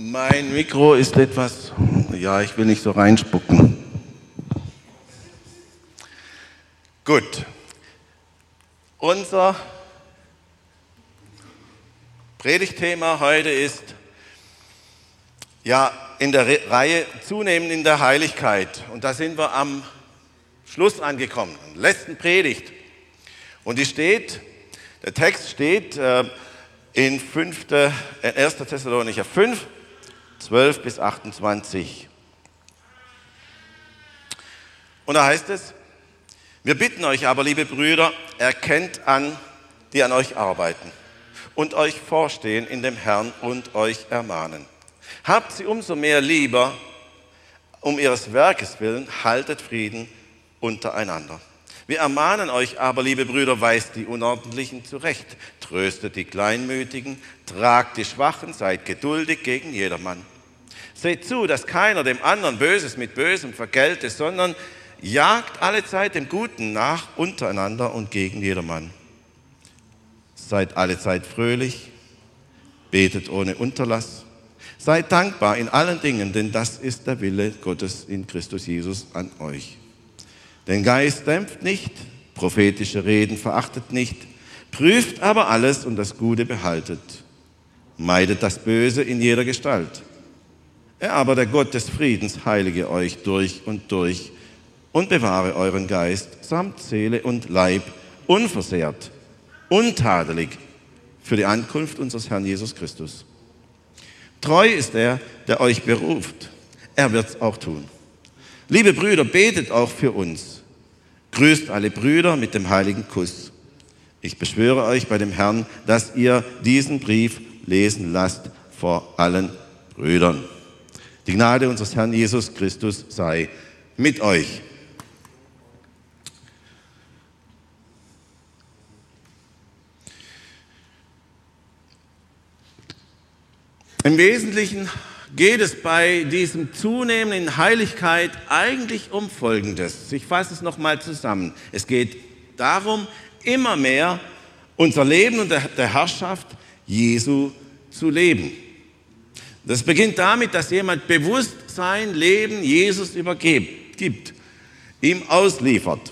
Mein Mikro ist etwas, ja, ich will nicht so reinspucken. Gut. Unser Predigtthema heute ist, ja, in der Reihe Zunehmen in der Heiligkeit. Und da sind wir am Schluss angekommen, in der letzten Predigt. Und der Text steht in 1. Thessalonicher 5, 12 bis 28. Und da heißt es: Wir bitten euch aber, liebe Brüder, erkennt an, die an euch arbeiten und euch vorstehen in dem Herrn und euch ermahnen. Habt sie umso mehr lieber, um ihres Werkes willen, haltet Frieden untereinander. Wir ermahnen euch aber, liebe Brüder, weist die Unordentlichen zurecht, tröstet die Kleinmütigen, tragt die Schwachen, seid geduldig gegen jedermann. Seht zu, dass keiner dem anderen Böses mit Bösem vergelte, sondern jagt allezeit dem Guten nach untereinander und gegen jedermann. Seid allezeit fröhlich, betet ohne Unterlass, seid dankbar in allen Dingen, denn das ist der Wille Gottes in Christus Jesus an euch. Den Geist dämpft nicht, prophetische Reden verachtet nicht, prüft aber alles und das Gute behaltet. Meidet das Böse in jeder Gestalt. Er aber, der Gott des Friedens, heilige euch durch und durch und bewahre euren Geist samt Seele und Leib unversehrt, untadelig für die Ankunft unseres Herrn Jesus Christus. Treu ist er, der euch beruft. Er wird's auch tun. Liebe Brüder, betet auch für uns. Grüßt alle Brüder mit dem heiligen Kuss. Ich beschwöre euch bei dem Herrn, dass ihr diesen Brief lesen lasst vor allen Brüdern. Die Gnade unseres Herrn Jesus Christus sei mit euch. Im Wesentlichen geht es bei diesem Zunehmen in Heiligkeit eigentlich um Folgendes. Ich fasse es nochmal zusammen. Es geht darum, immer mehr unser Leben unter der Herrschaft Jesu zu leben. Das beginnt damit, dass jemand bewusst sein Leben Jesus übergibt, ihm ausliefert,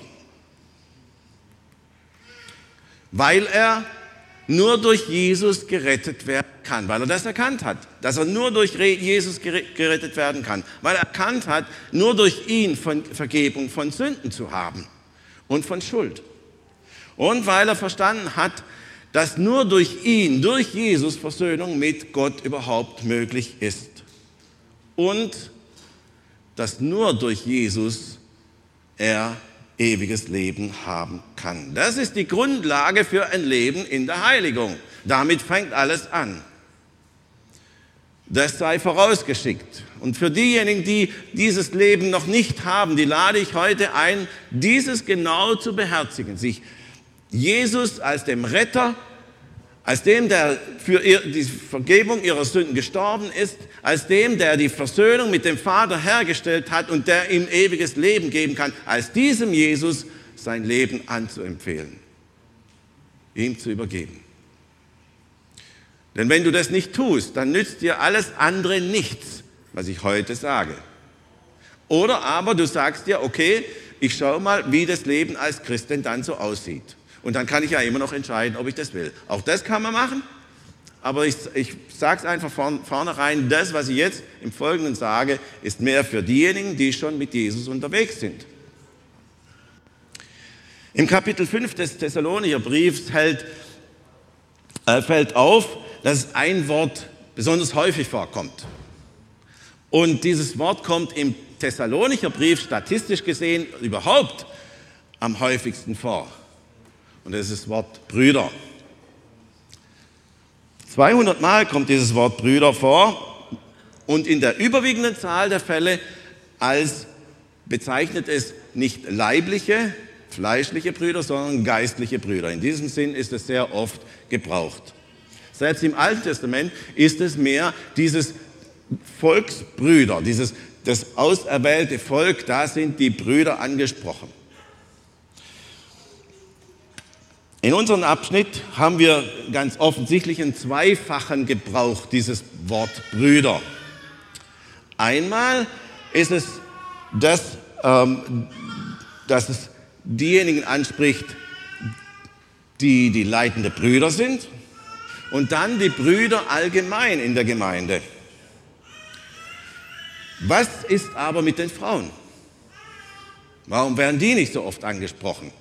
weil er nur durch Jesus gerettet werden kann, weil er das erkannt hat, dass er nur durch Jesus gerettet werden kann, weil er erkannt hat, nur durch ihn Vergebung von Sünden zu haben und von Schuld. Und weil er verstanden hat, dass nur durch ihn, durch Jesus Versöhnung mit Gott überhaupt möglich ist. Und dass nur durch Jesus er ewiges Leben haben kann. Das ist die Grundlage für ein Leben in der Heiligung. Damit fängt alles an. Das sei vorausgeschickt. Und für diejenigen, die dieses Leben noch nicht haben, die lade ich heute ein, dieses genau zu beherzigen. Sich Jesus als dem Retter, als dem, der für die Vergebung ihrer Sünden gestorben ist, als dem, der die Versöhnung mit dem Vater hergestellt hat und der ihm ewiges Leben geben kann, als diesem Jesus sein Leben anzuempfehlen, ihm zu übergeben. Denn wenn du das nicht tust, dann nützt dir alles andere nichts, was ich heute sage. Oder aber du sagst dir, okay, ich schaue mal, wie das Leben als Christ denn dann so aussieht. Und dann kann ich ja immer noch entscheiden, ob ich das will. Auch das kann man machen, aber ich sage es einfach vornherein, das, was ich jetzt im Folgenden sage, ist mehr für diejenigen, die schon mit Jesus unterwegs sind. Im Kapitel 5 des Thessalonicher Briefs fällt auf, dass ein Wort besonders häufig vorkommt. Und dieses Wort kommt im Thessalonicher Brief statistisch gesehen überhaupt am häufigsten vor. Und das ist das Wort Brüder. 200 Mal kommt dieses Wort Brüder vor und in der überwiegenden Zahl der Fälle bezeichnet es nicht leibliche, fleischliche Brüder, sondern geistliche Brüder. In diesem Sinn ist es sehr oft gebraucht. Selbst im Alten Testament ist es mehr dieses Volksbrüder, das auserwählte Volk, da sind die Brüder angesprochen. In unserem Abschnitt haben wir ganz offensichtlich einen zweifachen Gebrauch dieses Wort Brüder. Einmal ist es das, dass es diejenigen anspricht, die leitende Brüder sind, und dann die Brüder allgemein in der Gemeinde. Was ist aber mit den Frauen? Warum werden die nicht so oft angesprochen?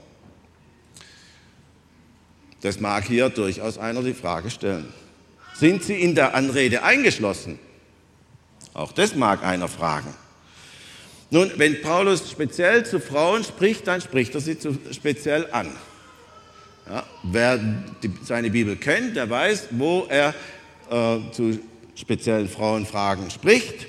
Das mag hier durchaus einer die Frage stellen. Sind sie in der Anrede eingeschlossen? Auch das mag einer fragen. Nun, wenn Paulus speziell zu Frauen spricht, dann spricht er sie speziell an. Ja, wer seine Bibel kennt, der weiß, wo er zu speziellen Frauenfragen spricht.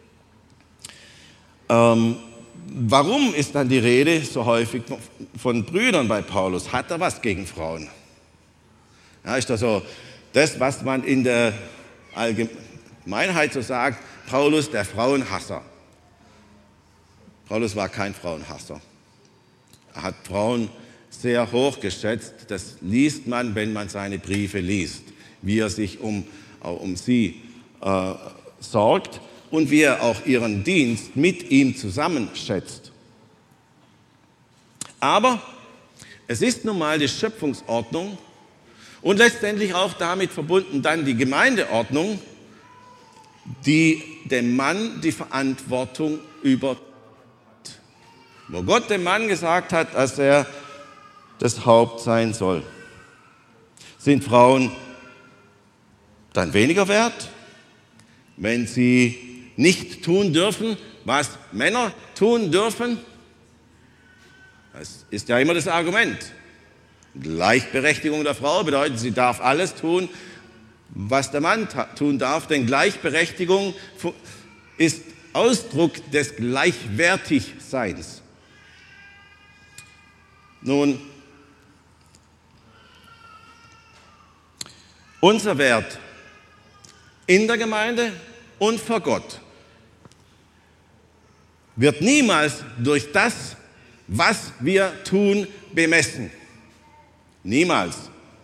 Warum ist dann die Rede so häufig von Brüdern bei Paulus? Hat er was gegen Frauen? Ja, ist das so das, was man in der Allgemeinheit so sagt, Paulus der Frauenhasser? Paulus war kein Frauenhasser. Er hat Frauen sehr hoch geschätzt. Das liest man, wenn man seine Briefe liest, wie er sich um sie sorgt und wie er auch ihren Dienst mit ihm zusammenschätzt. Aber es ist nun mal die Schöpfungsordnung und letztendlich auch damit verbunden dann die Gemeindeordnung, die dem Mann die Verantwortung überträgt. Wo Gott dem Mann gesagt hat, dass er das Haupt sein soll. Sind Frauen dann weniger wert, wenn sie nicht tun dürfen, was Männer tun dürfen? Das ist ja immer das Argument. Gleichberechtigung der Frau bedeutet, sie darf alles tun, was der Mann tun darf, denn Gleichberechtigung ist Ausdruck des Gleichwertigseins. Nun, unser Wert in der Gemeinde und vor Gott wird niemals durch das, was wir tun, bemessen. Niemals.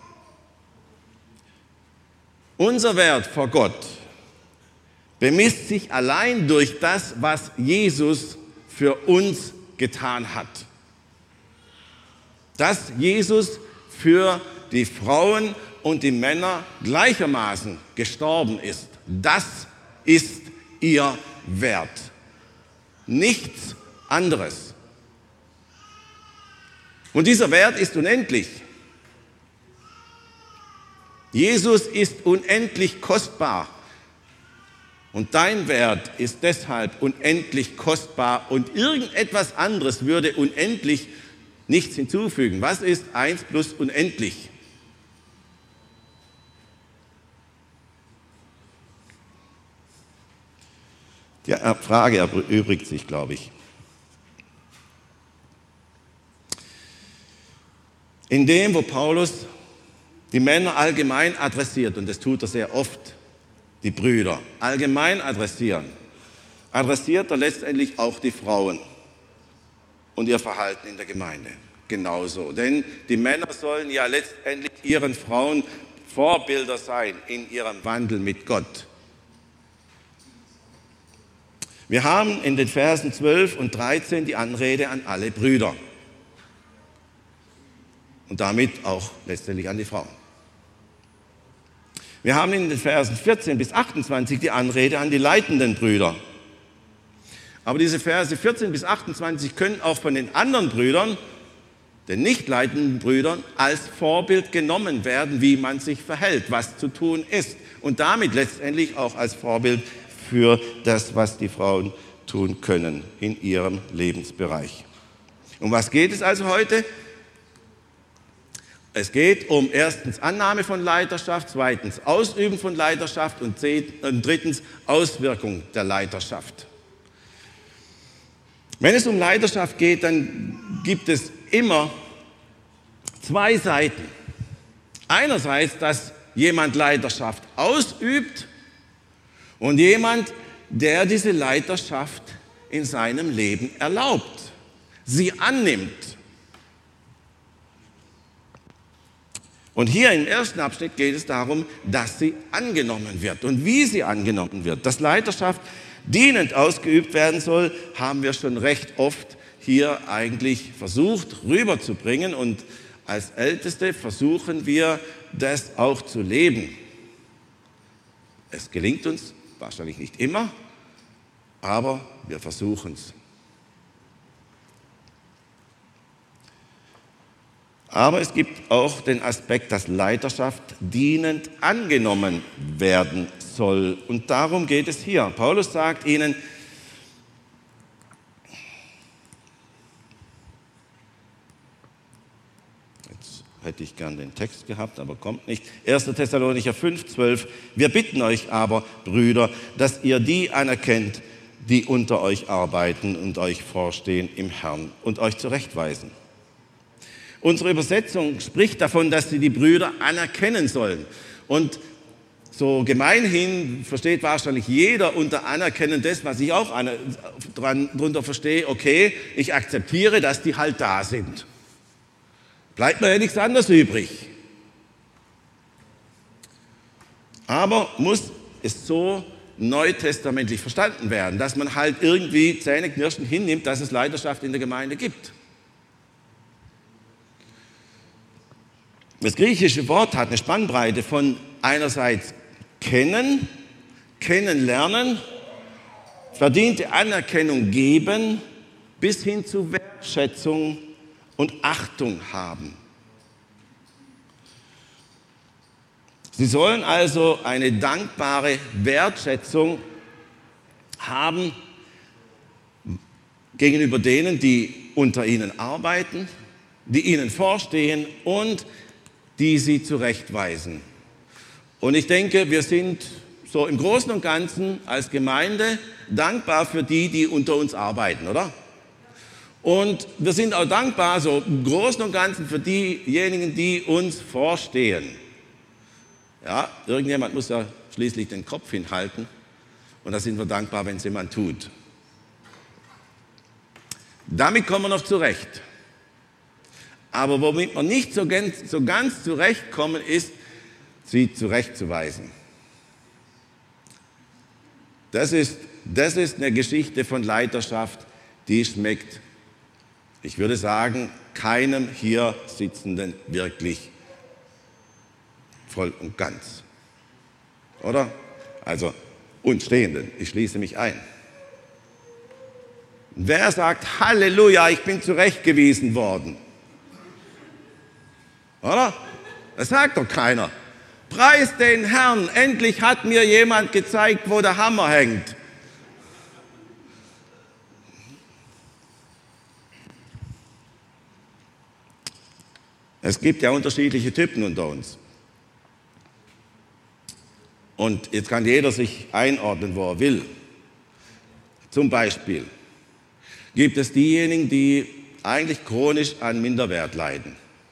Unser Wert vor Gott bemisst sich allein durch das, was Jesus für uns getan hat. Dass Jesus für die Frauen und die Männer gleichermaßen gestorben ist, das ist ihr Wert. Nichts anderes. Und dieser Wert ist unendlich. Jesus ist unendlich kostbar. Und dein Wert ist deshalb unendlich kostbar und irgendetwas anderes würde unendlich nichts hinzufügen. Was ist 1 plus unendlich? Die Frage erübrigt sich, glaube ich. In dem, wo Paulus die Männer allgemein adressiert, und das tut er sehr oft, die Brüder allgemein adressiert er letztendlich auch die Frauen und ihr Verhalten in der Gemeinde. Genauso. Denn die Männer sollen ja letztendlich ihren Frauen Vorbilder sein in ihrem Wandel mit Gott. Wir haben in den Versen 12 und 13 die Anrede an alle Brüder. Und damit auch letztendlich an die Frauen. Wir haben in den Versen 14 bis 28 die Anrede an die leitenden Brüder. Aber diese Verse 14 bis 28 können auch von den anderen Brüdern, den nicht leitenden Brüdern, als Vorbild genommen werden, wie man sich verhält, was zu tun ist. Und damit letztendlich auch als Vorbild für das, was die Frauen tun können in ihrem Lebensbereich. Um was geht es also heute? Es geht um erstens Annahme von Leiterschaft, zweitens Ausüben von Leiterschaft und drittens Auswirkung der Leiterschaft. Wenn es um Leiterschaft geht, dann gibt es immer zwei Seiten. Einerseits, dass jemand Leiterschaft ausübt und jemand, der diese Leiterschaft in seinem Leben erlaubt, sie annimmt. Und hier im ersten Abschnitt geht es darum, dass sie angenommen wird und wie sie angenommen wird. Dass Leiterschaft dienend ausgeübt werden soll, haben wir schon recht oft hier eigentlich versucht rüberzubringen. Und als Älteste versuchen wir, das auch zu leben. Es gelingt uns wahrscheinlich nicht immer, aber wir versuchen es. Aber es gibt auch den Aspekt, dass Leiterschaft dienend angenommen werden soll. Und darum geht es hier. Paulus sagt ihnen, jetzt hätte ich gern den Text gehabt, aber kommt nicht. 1. Thessalonicher 5,12. Wir bitten euch aber, Brüder, dass ihr die anerkennt, die unter euch arbeiten und euch vorstehen im Herrn und euch zurechtweisen. Unsere Übersetzung spricht davon, dass sie die Brüder anerkennen sollen. Und gemeinhin versteht wahrscheinlich jeder unter Anerkennen das, was ich auch darunter verstehe. Okay, ich akzeptiere, dass die halt da sind. Bleibt mir ja nichts anderes übrig. Aber muss es so neutestamentlich verstanden werden, dass man halt irgendwie zähneknirschend hinnimmt, dass es Leiterschaft in der Gemeinde gibt? Das griechische Wort hat eine Spannbreite von einerseits kennen, kennenlernen, verdiente Anerkennung geben, bis hin zu Wertschätzung und Achtung haben. Sie sollen also eine dankbare Wertschätzung haben gegenüber denen, die unter ihnen arbeiten, die ihnen vorstehen und die sie zurechtweisen. Und ich denke, wir sind so im Großen und Ganzen als Gemeinde dankbar für die, die unter uns arbeiten, oder? Und wir sind auch dankbar, so im Großen und Ganzen, für diejenigen, die uns vorstehen. Ja, irgendjemand muss ja schließlich den Kopf hinhalten und da sind wir dankbar, wenn es jemand tut. Damit kommen wir noch zurecht. Aber womit wir nicht so ganz zurechtkommen, ist, sie zurechtzuweisen. Das ist eine Geschichte von Leiterschaft, die schmeckt, ich würde sagen, keinem hier Sitzenden wirklich voll und ganz. Oder? Also, und Stehenden, ich schließe mich ein. Wer sagt, Halleluja, ich bin zurechtgewiesen worden? Oder? Das sagt doch keiner. Preis den Herrn, endlich hat mir jemand gezeigt, wo der Hammer hängt. Es gibt ja unterschiedliche Typen unter uns. Und jetzt kann jeder sich einordnen, wo er will. Zum Beispiel gibt es diejenigen, die eigentlich chronisch an Minderwert leiden.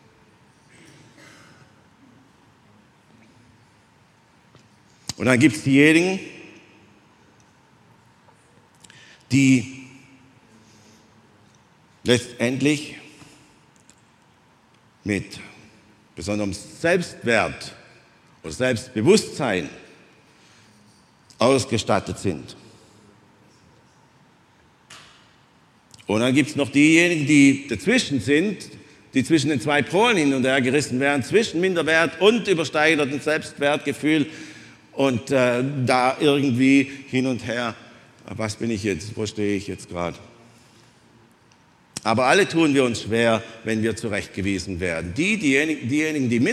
Und dann gibt es diejenigen, die letztendlich mit besonderem Selbstwert oder Selbstbewusstsein ausgestattet sind. Und dann gibt es noch diejenigen, die dazwischen sind, die zwischen den zwei Polen hin und her gerissen werden, zwischen Minderwert und übersteigertem Selbstwertgefühl und da irgendwie hin und her, was bin ich jetzt, wo stehe ich jetzt gerade? Aber alle tun wir uns schwer, wenn wir zurechtgewiesen werden. Diejenigen, die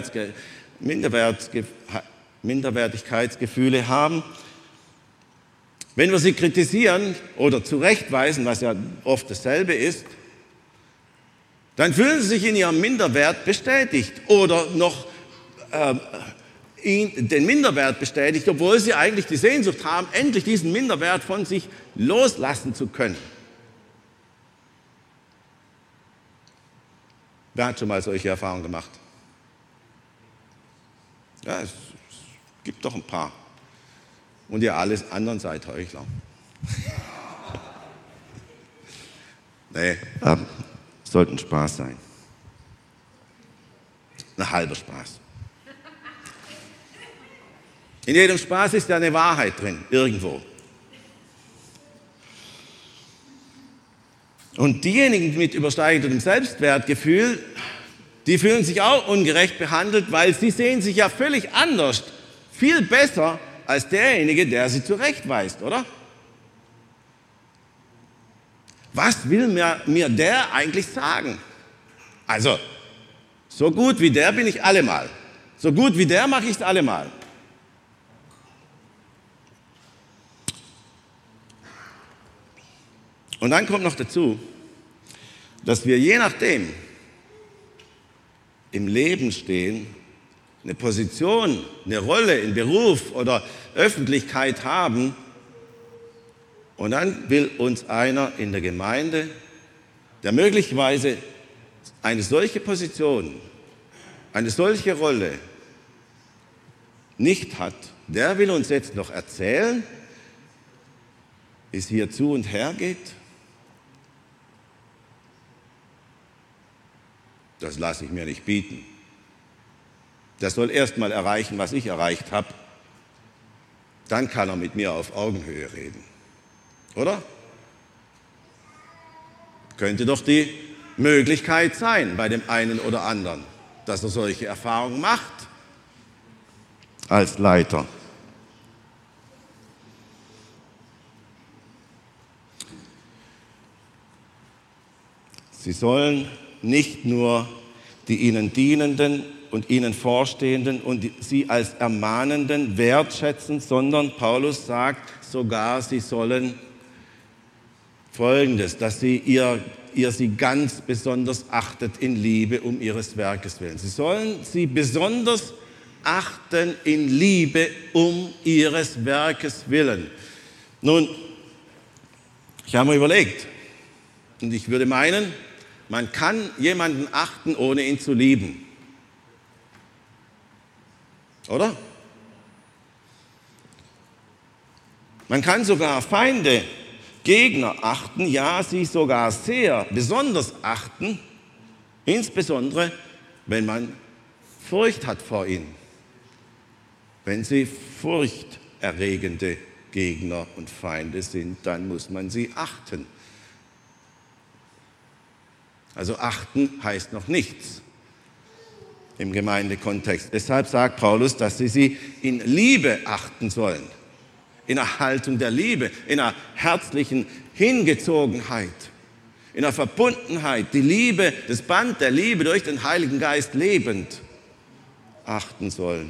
Minderwertigkeitsgefühle haben, wenn wir sie kritisieren oder zurechtweisen, was ja oft dasselbe ist, dann fühlen sie sich in ihrem Minderwert bestätigt oder noch den Minderwert bestätigt, obwohl sie eigentlich die Sehnsucht haben, endlich diesen Minderwert von sich loslassen zu können. Wer hat schon mal solche Erfahrungen gemacht? Ja, es gibt doch ein paar. Und ihr alles anderen seid Heuchler. Nee, sollte ein Spaß sein. Ein halber Spaß. In jedem Spaß ist ja eine Wahrheit drin, irgendwo. Und diejenigen mit übersteigendem Selbstwertgefühl, die fühlen sich auch ungerecht behandelt, weil sie sehen sich ja völlig anders, viel besser als derjenige, der sie zurechtweist, oder? Was will mir der eigentlich sagen? Also, so gut wie der bin ich allemal. So gut wie der mache ich es allemal. Und dann kommt noch dazu, dass wir je nachdem im Leben stehen, eine Position, eine Rolle in Beruf oder Öffentlichkeit haben und dann will uns einer in der Gemeinde, der möglicherweise eine solche Position, eine solche Rolle nicht hat, der will uns jetzt noch erzählen, wie es hier zu und her geht. Das lasse ich mir nicht bieten. Der soll erst mal erreichen, was ich erreicht habe. Dann kann er mit mir auf Augenhöhe reden. Oder? Könnte doch die Möglichkeit sein bei dem einen oder anderen, dass er solche Erfahrungen macht als Leiter. Sie sollen nicht nur die ihnen Dienenden und ihnen Vorstehenden und sie als Ermahnenden wertschätzen, sondern Paulus sagt sogar, sie sollen Folgendes, dass ihr sie ganz besonders achtet in Liebe um ihres Werkes willen. Sie sollen sie besonders achten in Liebe um ihres Werkes willen. Nun, ich habe mir überlegt und ich würde meinen, man kann jemanden achten, ohne ihn zu lieben. Oder? Man kann sogar Feinde, Gegner achten, ja, sie sogar sehr besonders achten, insbesondere wenn man Furcht hat vor ihnen. Wenn sie furchterregende Gegner und Feinde sind, dann muss man sie achten. Also achten heißt noch nichts im Gemeindekontext. Deshalb sagt Paulus, dass sie in Liebe achten sollen. In einer Haltung der Liebe, in einer herzlichen Hingezogenheit, in einer Verbundenheit, die Liebe, das Band der Liebe durch den Heiligen Geist lebend achten sollen.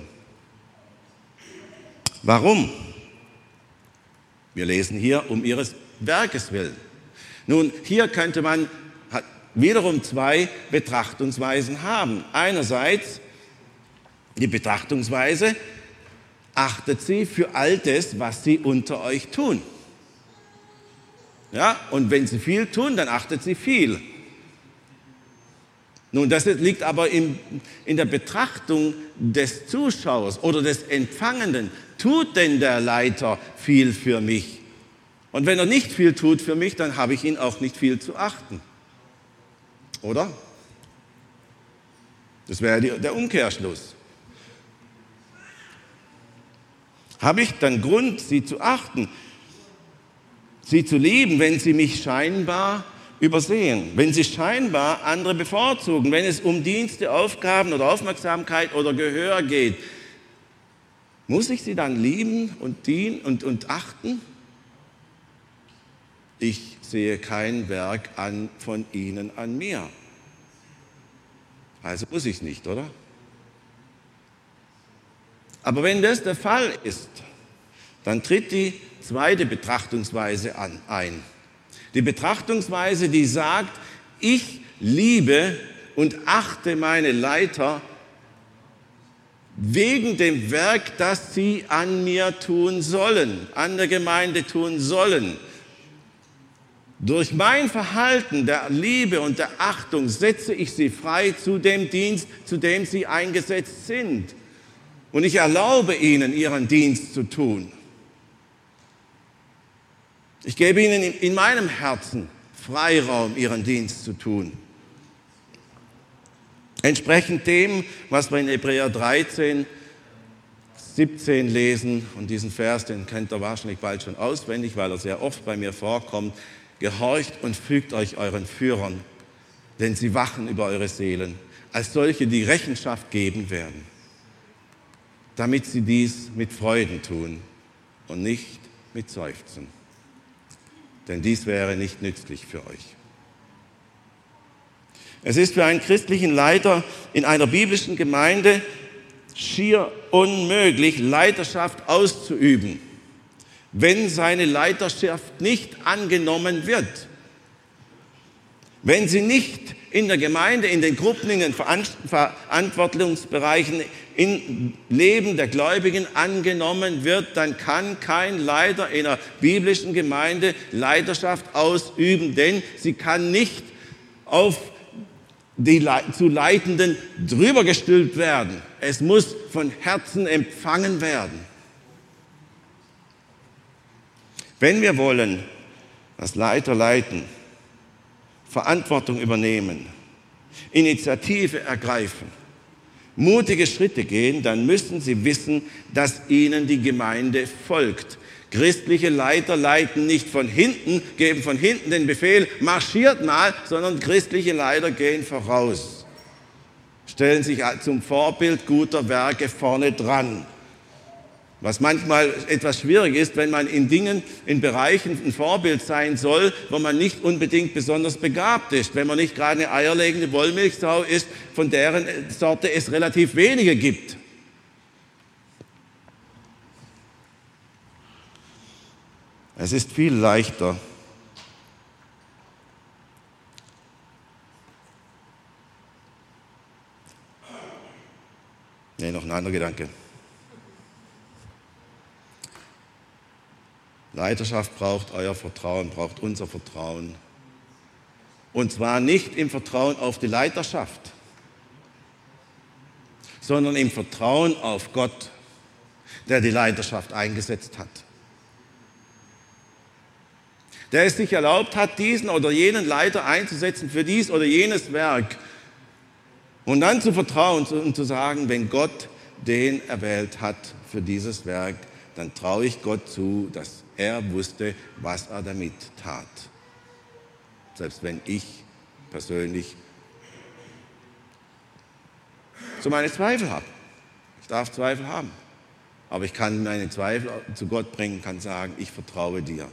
Warum? Wir lesen hier um ihres Werkes willen. Nun, hier könnte man wiederum zwei Betrachtungsweisen haben. Einerseits die Betrachtungsweise, achtet sie für all das, was sie unter euch tun. Ja, und wenn sie viel tun, dann achtet sie viel. Nun, das liegt aber in der Betrachtung des Zuschauers oder des Empfangenden. Tut denn der Leiter viel für mich? Und wenn er nicht viel tut für mich, dann habe ich ihn auch nicht viel zu achten. Oder? Das wäre der Umkehrschluss. Habe ich dann Grund, sie zu achten, sie zu lieben, wenn sie mich scheinbar übersehen, wenn sie scheinbar andere bevorzugen, wenn es um Dienste, Aufgaben oder Aufmerksamkeit oder Gehör geht? Muss ich sie dann lieben und dienen und achten? Ich sehe kein Werk von ihnen an mir. Also muss ich es nicht, oder? Aber wenn das der Fall ist, dann tritt die zweite Betrachtungsweise ein. Die Betrachtungsweise, die sagt, ich liebe und achte meine Leiter wegen dem Werk, das sie an mir tun sollen, an der Gemeinde tun sollen. Durch mein Verhalten der Liebe und der Achtung setze ich sie frei zu dem Dienst, zu dem sie eingesetzt sind. Und ich erlaube ihnen, ihren Dienst zu tun. Ich gebe ihnen in meinem Herzen Freiraum, ihren Dienst zu tun. Entsprechend dem, was wir in Hebräer 13, 17 lesen, und diesen Vers, den kennt ihr wahrscheinlich bald schon auswendig, weil er sehr oft bei mir vorkommt. Gehorcht und fügt euch euren Führern, denn sie wachen über eure Seelen, als solche, die Rechenschaft geben werden, damit sie dies mit Freuden tun und nicht mit Seufzen. Denn dies wäre nicht nützlich für euch. Es ist für einen christlichen Leiter in einer biblischen Gemeinde schier unmöglich, Leiterschaft auszuüben, wenn seine Leiterschaft nicht angenommen wird. Wenn sie nicht in der Gemeinde, in den Gruppen, in den Verantwortungsbereichen, im Leben der Gläubigen angenommen wird, dann kann kein Leiter in einer biblischen Gemeinde Leiterschaft ausüben, denn sie kann nicht auf die zu Leitenden drüber gestülpt werden. Es muss von Herzen empfangen werden. Wenn wir wollen, dass Leiter leiten, Verantwortung übernehmen, Initiative ergreifen, mutige Schritte gehen, dann müssen sie wissen, dass ihnen die Gemeinde folgt. Christliche Leiter leiten nicht von hinten, geben von hinten den Befehl, marschiert mal, sondern christliche Leiter gehen voraus, stellen sich zum Vorbild guter Werke vorne dran. Was manchmal etwas schwierig ist, wenn man in Dingen, in Bereichen ein Vorbild sein soll, wo man nicht unbedingt besonders begabt ist. Wenn man nicht gerade eine eierlegende Wollmilchsau ist, von deren Sorte es relativ wenige gibt. Es ist viel leichter, noch ein anderer Gedanke. Leiterschaft braucht euer Vertrauen, braucht unser Vertrauen. Und zwar nicht im Vertrauen auf die Leiterschaft, sondern im Vertrauen auf Gott, der die Leiterschaft eingesetzt hat. Der es sich erlaubt hat, diesen oder jenen Leiter einzusetzen für dies oder jenes Werk. Und dann zu vertrauen und zu sagen, wenn Gott den erwählt hat für dieses Werk, dann traue ich Gott zu, dass er wusste, was er damit tat. Selbst wenn ich persönlich so meine Zweifel habe. Ich darf Zweifel haben. Aber ich kann meine Zweifel zu Gott bringen, kann sagen, ich vertraue dir.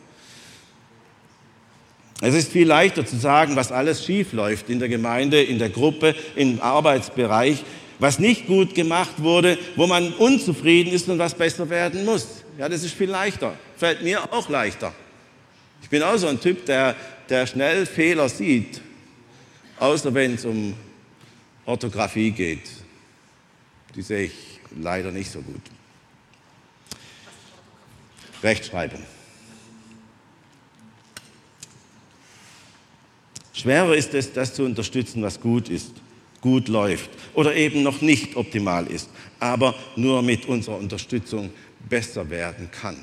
Es ist viel leichter zu sagen, was alles schief läuft in der Gemeinde, in der Gruppe, im Arbeitsbereich, was nicht gut gemacht wurde, wo man unzufrieden ist und was besser werden muss. Ja, das ist viel leichter. Fällt mir auch leichter. Ich bin auch so ein Typ, der schnell Fehler sieht, außer wenn es um Orthographie geht. Die sehe ich leider nicht so gut. Rechtschreibung. Schwerer ist es, das zu unterstützen, was gut ist, gut läuft oder eben noch nicht optimal ist, aber nur mit unserer Unterstützung besser werden kann.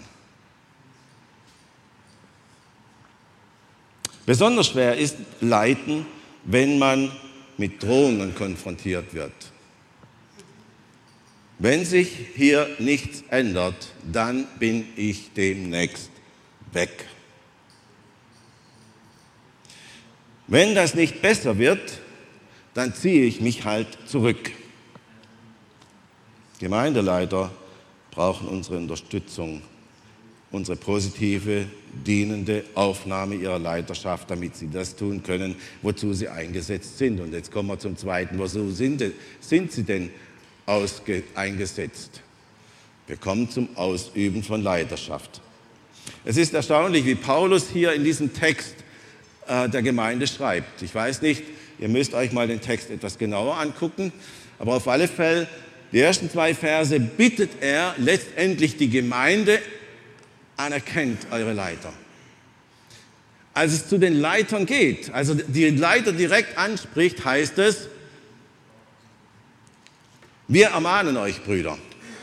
Besonders schwer ist Leiten, wenn man mit Drohungen konfrontiert wird. Wenn sich hier nichts ändert, dann bin ich demnächst weg. Wenn das nicht besser wird, dann ziehe ich mich halt zurück. Gemeindeleiter brauchen unsere Unterstützung, unsere positive, dienende Aufnahme ihrer Leiterschaft, damit sie das tun können, wozu sie eingesetzt sind. Und jetzt kommen wir zum Zweiten. Wozu sind sie denn eingesetzt? Wir kommen zum Ausüben von Leiterschaft. Es ist erstaunlich, wie Paulus hier in diesem Text der Gemeinde schreibt. Ich weiß nicht, ihr müsst euch mal den Text etwas genauer angucken, aber auf alle Fälle, die ersten 2 Verse bittet er letztendlich die Gemeinde, anerkennt eure Leiter. Als es zu den Leitern geht, also die Leiter direkt anspricht, heißt es, wir ermahnen euch, Brüder.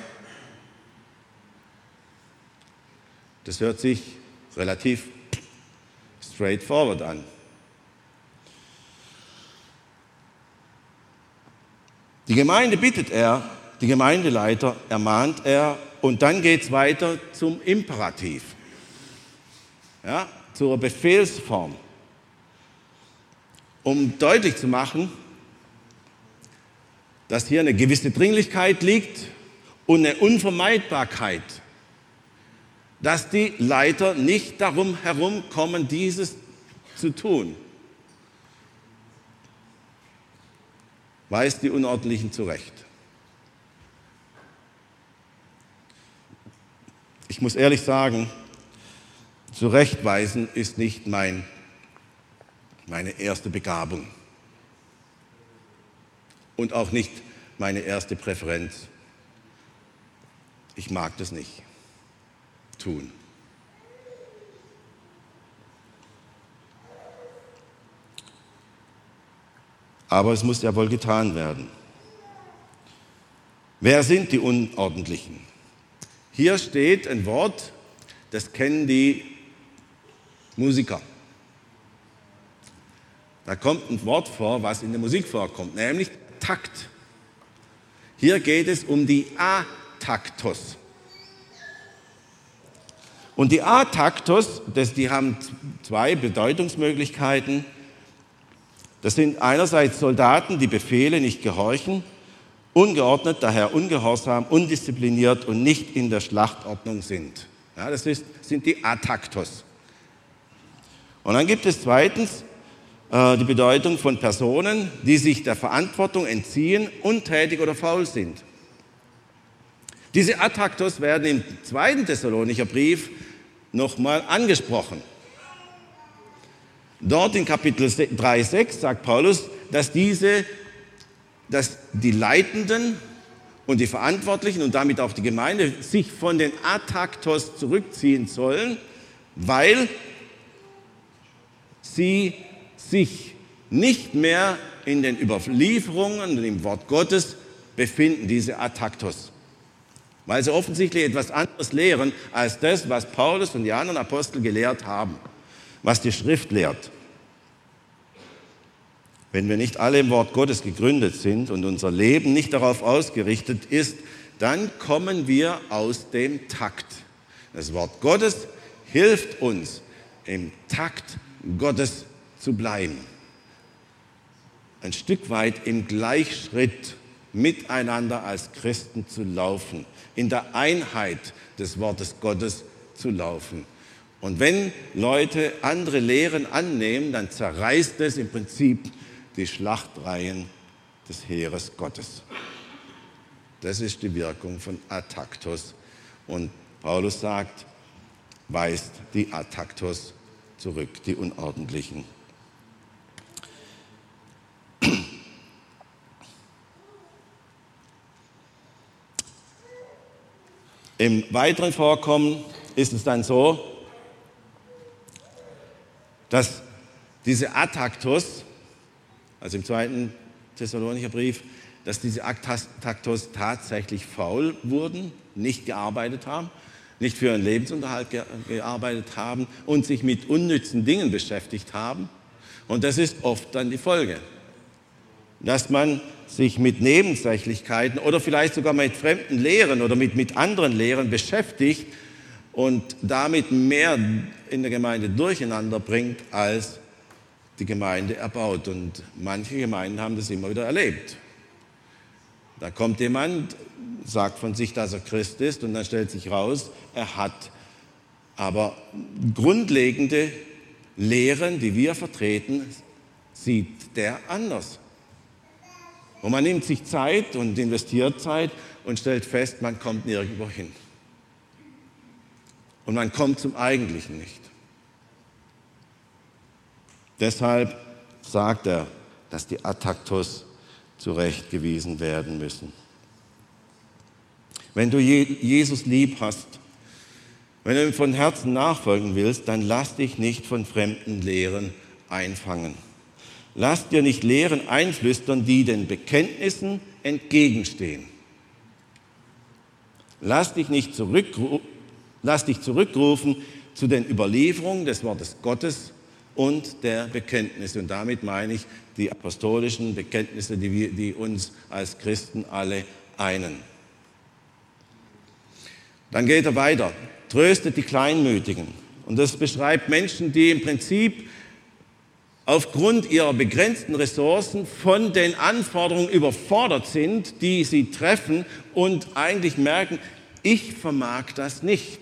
Das hört sich relativ straightforward an. Die Gemeinde bittet er, die Gemeindeleiter ermahnt er und dann geht es weiter zum Imperativ. Ja, zur Befehlsform, um deutlich zu machen, dass hier eine gewisse Dringlichkeit liegt und eine Unvermeidbarkeit, dass die Leiter nicht darum herumkommen, dieses zu tun. Weist die Unordentlichen zurecht. Ich muss ehrlich sagen, zurechtweisen ist nicht meine erste Begabung und auch nicht meine erste Präferenz. Ich mag das nicht tun. Aber es muss ja wohl getan werden. Wer sind die Unordentlichen? Hier steht ein Wort, das kennen die Musiker. Da kommt ein Wort vor, was in der Musik vorkommt, nämlich Takt. Hier geht es um die Ataktos. Und die Ataktos, die haben zwei Bedeutungsmöglichkeiten. Das sind einerseits Soldaten, die Befehle nicht gehorchen, ungeordnet, daher ungehorsam, undiszipliniert und nicht in der Schlachtordnung sind. Ja, sind die Ataktos. Und dann gibt es zweitens die Bedeutung von Personen, die sich der Verantwortung entziehen, untätig oder faul sind. Diese Ataktos werden im 2. Thessalonicher Brief nochmal angesprochen. Dort in Kapitel 3,6 sagt Paulus, dass die Leitenden und die Verantwortlichen und damit auch die Gemeinde sich von den Ataktos zurückziehen sollen, weil sie sich nicht mehr in den Überlieferungen und im Wort Gottes befinden, diese Ataktos. Weil sie offensichtlich etwas anderes lehren als das, was Paulus und die anderen Apostel gelehrt haben, was die Schrift lehrt. Wenn wir nicht alle im Wort Gottes gegründet sind und unser Leben nicht darauf ausgerichtet ist, dann kommen wir aus dem Takt. Das Wort Gottes hilft uns, im Takt Gottes zu bleiben. Ein Stück weit im Gleichschritt miteinander als Christen zu laufen, in der Einheit des Wortes Gottes zu laufen. Und wenn Leute andere Lehren annehmen, dann zerreißt es im Prinzip die Schlachtreihen des Heeres Gottes. Das ist die Wirkung von Ataktos. Und Paulus sagt, weist die Ataktos zurück, die Unordentlichen. Im weiteren Vorkommen ist es dann so, dass diese Ataktos, also im 2. Thessalonicher Brief, dass diese Ataktos tatsächlich faul wurden, nicht gearbeitet haben, nicht für ihren Lebensunterhalt gearbeitet haben und sich mit unnützen Dingen beschäftigt haben. Und das ist oft dann die Folge, dass man sich mit Nebensächlichkeiten oder vielleicht sogar mit fremden Lehren oder mit anderen Lehren beschäftigt und damit mehr in der Gemeinde durcheinander bringt, als die Gemeinde erbaut. Und manche Gemeinden haben das immer wieder erlebt. Da kommt jemand, sagt von sich, dass er Christ ist, und dann stellt sich raus, er hat aber grundlegende Lehren, die wir vertreten, sieht der anders. Und man nimmt sich Zeit und investiert Zeit und stellt fest, man kommt nirgendwo hin. Und man kommt zum Eigentlichen nicht. Deshalb sagt er, dass die Ataktos zurechtgewiesen werden müssen. Wenn du Jesus lieb hast, wenn du ihm von Herzen nachfolgen willst, dann lass dich nicht von fremden Lehren einfangen. Lass dir nicht Lehren einflüstern, die den Bekenntnissen entgegenstehen. Lass dich zurückrufen zu den Überlieferungen des Wortes Gottes und der Bekenntnisse. Und damit meine ich die apostolischen Bekenntnisse, die uns als Christen alle einen. Dann geht er weiter. Tröstet die Kleinmütigen Und das beschreibt Menschen, die im Prinzip aufgrund ihrer begrenzten Ressourcen von den Anforderungen überfordert sind, die sie treffen und eigentlich merken, ich vermag das nicht.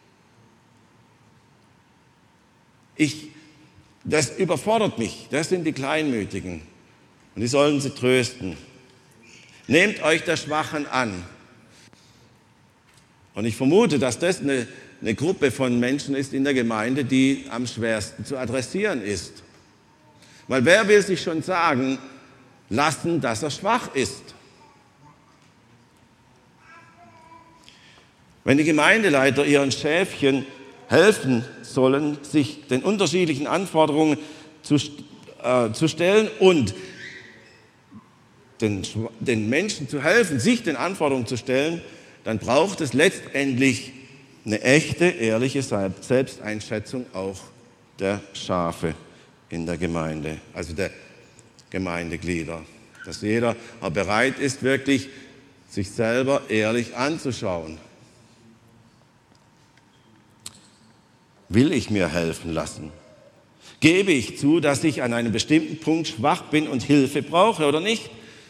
Das überfordert mich. Das sind die Kleinmütigen. Und die sollen sie trösten. Nehmt euch der Schwachen an. Und ich vermute, dass das eine Gruppe von Menschen ist in der Gemeinde, die am schwersten zu adressieren ist. Weil wer will sich schon sagen lassen, dass er schwach ist? Wenn die Gemeindeleiter ihren Schäfchen helfen sollen, sich den unterschiedlichen Anforderungen zu stellen und den Menschen zu helfen, sich den Anforderungen zu stellen, dann braucht es letztendlich eine echte, ehrliche Selbsteinschätzung auch der Schafe in der Gemeinde, also der Gemeindeglieder. Dass jeder auch bereit ist, wirklich sich selber ehrlich anzuschauen. Will ich mir helfen lassen? Gebe ich zu, dass ich an einem bestimmten Punkt schwach bin und Hilfe brauche oder nicht?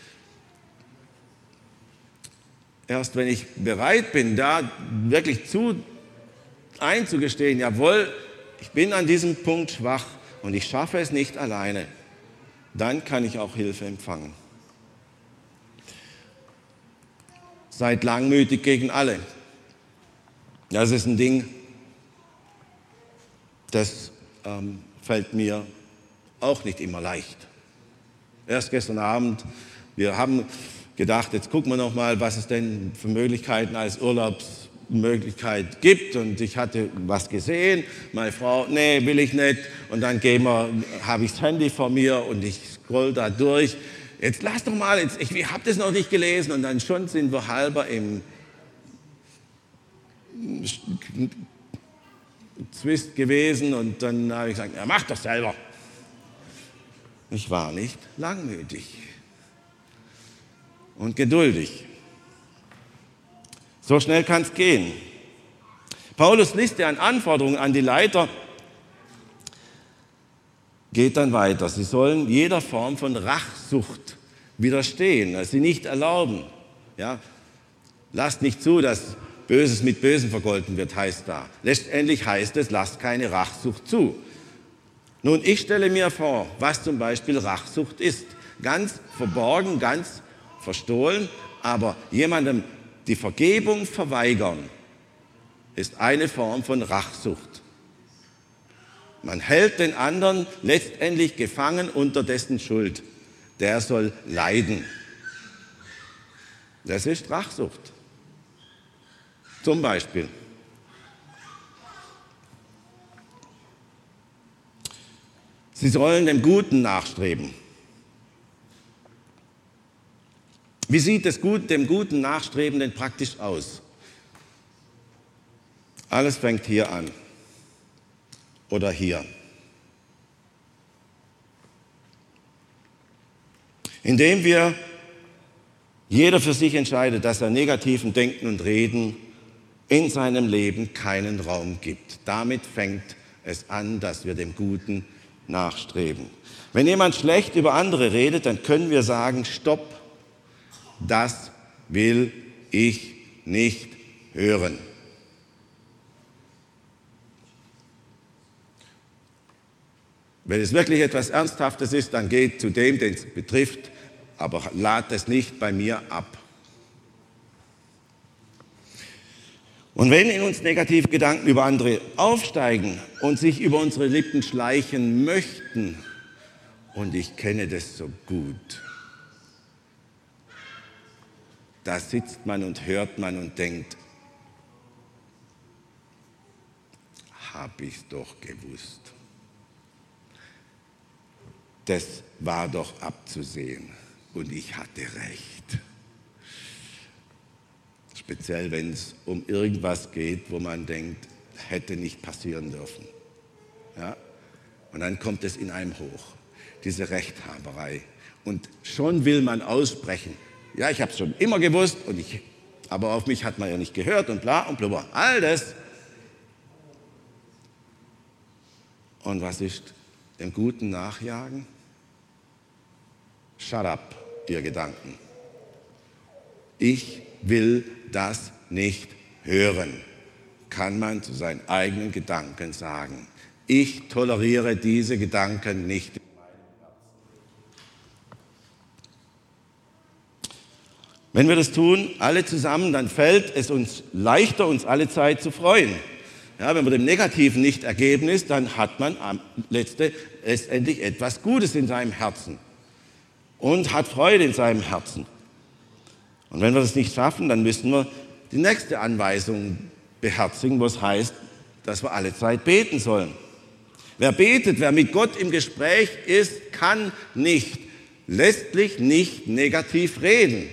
Erst wenn ich bereit bin, da wirklich einzugestehen, jawohl, ich bin an diesem Punkt schwach und ich schaffe es nicht alleine, dann kann ich auch Hilfe empfangen. Seid langmütig gegen alle. Das ist ein Ding, das fällt mir auch nicht immer leicht. Erst gestern Abend, wir haben gedacht, jetzt gucken wir noch mal, was es denn für Möglichkeiten als Urlaubsmöglichkeit gibt. Und ich hatte was gesehen. Meine Frau, nee, will ich nicht. Und dann habe ich das Handy vor mir und ich scroll da durch. Jetzt lass doch mal, ich habe das noch nicht gelesen. Und dann schon sind wir halber im Zwist gewesen. Und dann habe ich gesagt, ja, mach doch selber. Ich war nicht langmütig und geduldig. So schnell kann es gehen. Paulus' Liste an Anforderungen an die Leiter geht dann weiter. Sie sollen jeder Form von Rachsucht widerstehen, also sie nicht erlauben. Ja? Lasst nicht zu, dass Böses mit Bösem vergolten wird, heißt da. Letztendlich heißt es, lasst keine Rachsucht zu. Nun, ich stelle mir vor, was zum Beispiel Rachsucht ist. Ganz verborgen, ganz verstohlen, aber jemandem die Vergebung verweigern, ist eine Form von Rachsucht. Man hält den anderen letztendlich gefangen unter dessen Schuld. Der soll leiden. Das ist Rachsucht. Zum Beispiel. Sie sollen dem Guten nachstreben. Wie sieht dem guten Nachstreben denn praktisch aus? Alles fängt hier an oder hier. Indem jeder für sich entscheidet, dass er negativen Denken und Reden in seinem Leben keinen Raum gibt. Damit fängt es an, dass wir dem Guten nachstreben. Wenn jemand schlecht über andere redet, dann können wir sagen, stopp. Das will ich nicht hören. Wenn es wirklich etwas Ernsthaftes ist, dann geht zu dem, den es betrifft, aber lad es nicht bei mir ab. Und wenn in uns negative Gedanken über andere aufsteigen und sich über unsere Lippen schleichen möchten, und ich kenne das so gut, da sitzt man und hört man und denkt, hab ich's doch gewusst. Das war doch abzusehen und ich hatte recht. Speziell, wenn es um irgendwas geht, wo man denkt, hätte nicht passieren dürfen. Ja? Und dann kommt es in einem hoch, diese Rechthaberei. Und schon will man aussprechen, ja, ich habe es schon immer gewusst, aber auf mich hat man ja nicht gehört und bla und blubber. All das Und was ist dem Guten nachjagen? Shut up, ihr Gedanken. Ich will das nicht hören, kann man zu seinen eigenen Gedanken sagen. Ich toleriere diese Gedanken nicht. Wenn wir das tun, alle zusammen, dann fällt es uns leichter, uns alle Zeit zu freuen. Ja, wenn man dem Negativen nicht ergeben ist, dann hat man letztendlich etwas Gutes in seinem Herzen und hat Freude in seinem Herzen. Und wenn wir das nicht schaffen, dann müssen wir die nächste Anweisung beherzigen, was heißt, dass wir alle Zeit beten sollen. Wer betet, wer mit Gott im Gespräch ist, kann letztlich nicht negativ reden.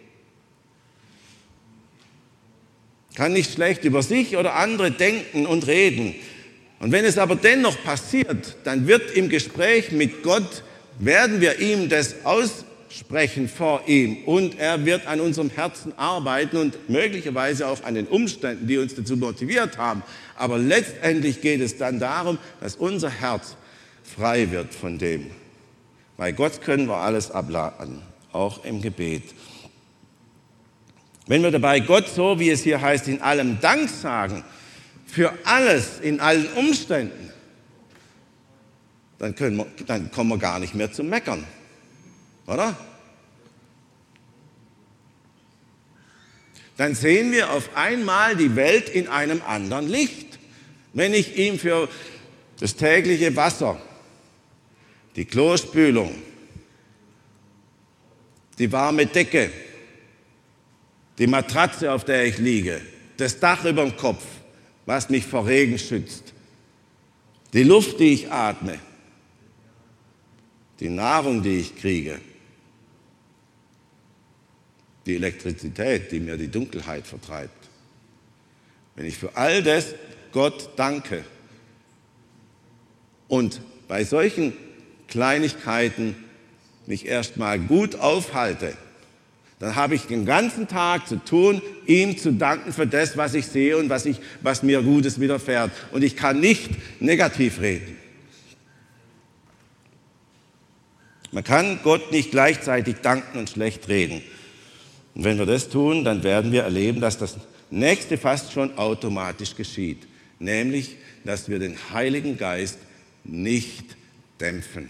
Kann nicht schlecht über sich oder andere denken und reden. Und wenn es aber dennoch passiert, dann wird im Gespräch mit Gott, werden wir ihm das aussprechen vor ihm und er wird an unserem Herzen arbeiten und möglicherweise auch an den Umständen, die uns dazu motiviert haben. Aber letztendlich geht es dann darum, dass unser Herz frei wird von dem. Bei Gott können wir alles abladen, auch im Gebet. Wenn wir dabei Gott, so wie es hier heißt, in allem Dank sagen, für alles, in allen Umständen, dann kommen wir gar nicht mehr zum Meckern, oder? Dann sehen wir auf einmal die Welt in einem anderen Licht. Wenn ich ihm für das tägliche Wasser, die Klospülung, die warme Decke, die Matratze, auf der ich liege, das Dach über dem Kopf, was mich vor Regen schützt, die Luft, die ich atme, die Nahrung, die ich kriege, die Elektrizität, die mir die Dunkelheit vertreibt. Wenn ich für all das Gott danke und bei solchen Kleinigkeiten mich erstmal gut aufhalte, dann habe ich den ganzen Tag zu tun, ihm zu danken für das, was ich sehe und was mir Gutes widerfährt. Und ich kann nicht negativ reden. Man kann Gott nicht gleichzeitig danken und schlecht reden. Und wenn wir das tun, dann werden wir erleben, dass das Nächste fast schon automatisch geschieht. Nämlich, dass wir den Heiligen Geist nicht dämpfen.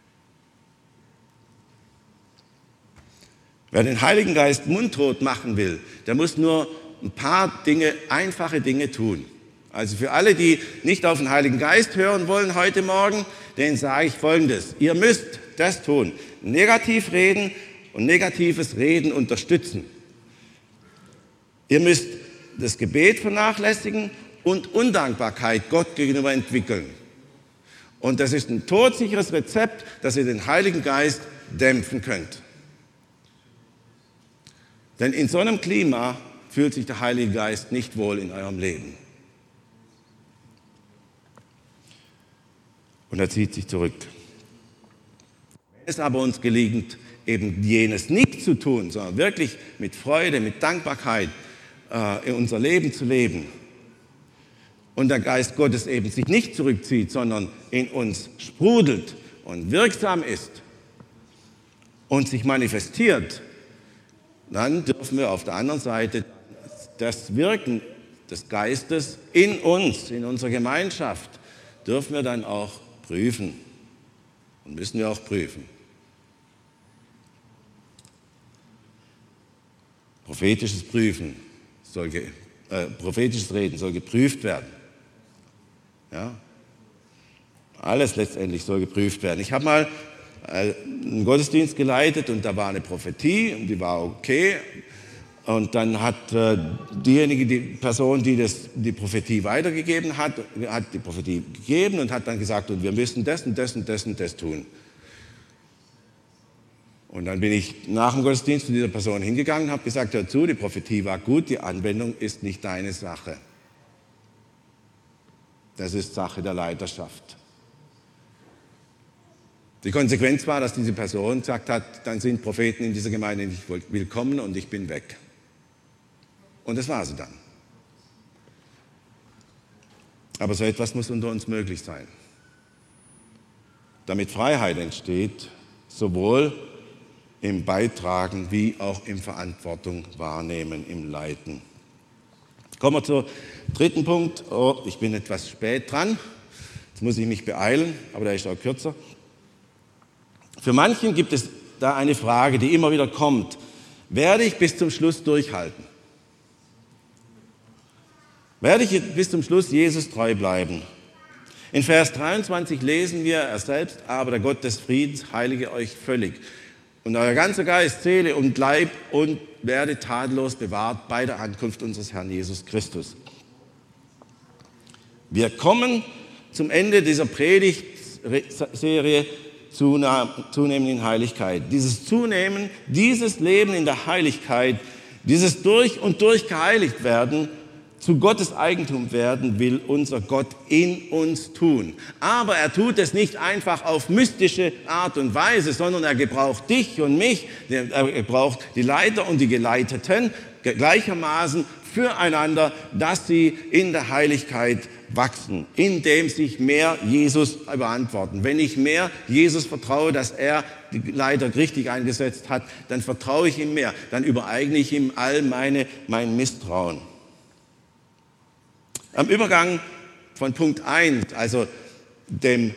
Wer den Heiligen Geist mundtot machen will, der muss nur ein paar einfache Dinge tun. Also für alle, die nicht auf den Heiligen Geist hören wollen heute Morgen, denen sage ich Folgendes. Ihr müsst das tun. Negativ reden und negatives Reden unterstützen. Ihr müsst das Gebet vernachlässigen und Undankbarkeit Gott gegenüber entwickeln. Und das ist ein todsicheres Rezept, dass ihr den Heiligen Geist dämpfen könnt. Denn in so einem Klima fühlt sich der Heilige Geist nicht wohl in eurem Leben. Und er zieht sich zurück. Wenn es aber uns gelingt, eben jenes nicht zu tun, sondern wirklich mit Freude, mit Dankbarkeit in unser Leben zu leben und der Geist Gottes eben sich nicht zurückzieht, sondern in uns sprudelt und wirksam ist und sich manifestiert, dann dürfen wir auf der anderen Seite das Wirken des Geistes in uns, in unserer Gemeinschaft, dürfen wir dann auch prüfen und müssen wir auch prüfen. Prophetisches Reden soll geprüft werden. Ja? Alles letztendlich soll geprüft werden. Ich habe mal einen Gottesdienst geleitet und da war eine Prophetie und die war okay. Und dann hat die Person, die die Prophetie weitergegeben hat die Prophetie gegeben und hat dann gesagt, und wir müssen das und das und das und das tun. Und dann bin ich nach dem Gottesdienst zu dieser Person hingegangen und habe gesagt, hör zu, die Prophetie war gut, die Anwendung ist nicht deine Sache. Das ist Sache der Leiterschaft. Die Konsequenz war, dass diese Person gesagt hat, dann sind Propheten in dieser Gemeinde nicht willkommen und ich bin weg. Und das war sie dann. Aber so etwas muss unter uns möglich sein. damit Freiheit entsteht, sowohl im Beitragen wie auch im Verantwortung wahrnehmen, im Leiten. Kommen wir zum dritten Punkt. Oh, ich bin etwas spät dran. Jetzt muss ich mich beeilen, aber der ist auch kürzer. Für manchen gibt es da eine Frage, die immer wieder kommt. Werde ich bis zum Schluss durchhalten? Werde ich bis zum Schluss Jesus treu bleiben? In Vers 23 lesen wir, er selbst, aber der Gott des Friedens heilige euch völlig. Und euer ganzer Geist, Seele und Leib und werde tadellos bewahrt bei der Ankunft unseres Herrn Jesus Christus. Wir kommen zum Ende dieser Predigtserie Zunehmen in Heiligkeit. Dieses Zunehmen, dieses Leben in der Heiligkeit, dieses durch und durch geheiligt werden, zu Gottes Eigentum werden, will unser Gott in uns tun. Aber er tut es nicht einfach auf mystische Art und Weise, sondern er gebraucht dich und mich, er gebraucht die Leiter und die Geleiteten gleichermaßen füreinander, dass sie in der Heiligkeit wachsen, indem sich mehr Jesus beantworten. Wenn ich mehr Jesus vertraue, dass er die Leiter richtig eingesetzt hat, dann vertraue ich ihm mehr, dann übereigne ich ihm all mein Misstrauen. Am Übergang von Punkt 1, also dem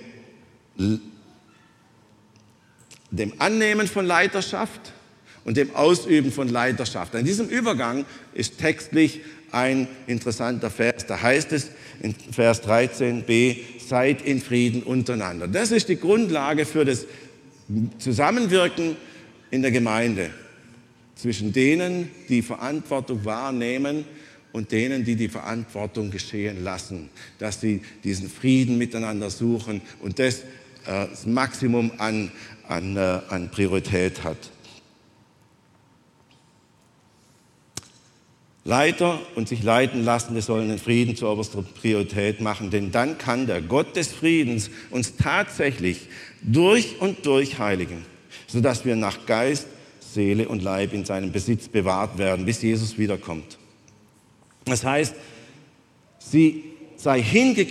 Annehmen von Leiterschaft und dem Ausüben von Leiterschaft. An diesem Übergang ist textlich ein interessanter Vers. Da heißt es in Vers 13b, seid in Frieden untereinander. Das ist die Grundlage für das Zusammenwirken in der Gemeinde zwischen denen, die Verantwortung wahrnehmen und denen, die die Verantwortung geschehen lassen, dass sie diesen Frieden miteinander suchen und das Maximum an Priorität hat. Leiter und sich leiten lassen, sollen den Frieden zur obersten Priorität machen, denn dann kann der Gott des Friedens uns tatsächlich durch und durch heiligen, sodass wir nach Geist, Seele und Leib in seinem Besitz bewahrt werden, bis Jesus wiederkommt. Das heißt, sie sei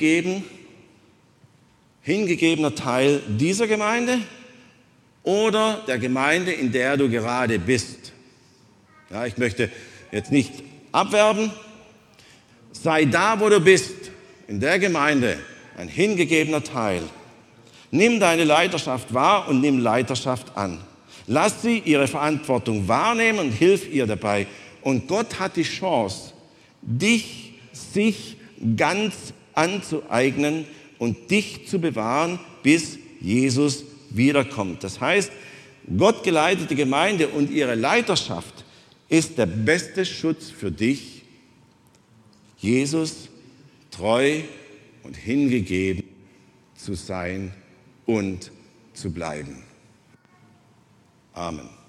hingegebener Teil dieser Gemeinde oder der Gemeinde, in der du gerade bist. Ja, ich möchte jetzt nicht abwerben. Sei da, wo du bist, in der Gemeinde, ein hingegebener Teil. Nimm deine Leiterschaft wahr und nimm Leiterschaft an. Lass sie ihre Verantwortung wahrnehmen und hilf ihr dabei. Und Gott hat die Chance, sich ganz anzueignen und dich zu bewahren, bis Jesus wiederkommt. Das heißt, Gott geleitete Gemeinde und ihre Leiterschaft ist der beste Schutz für dich, Jesus treu und hingegeben zu sein und zu bleiben. Amen.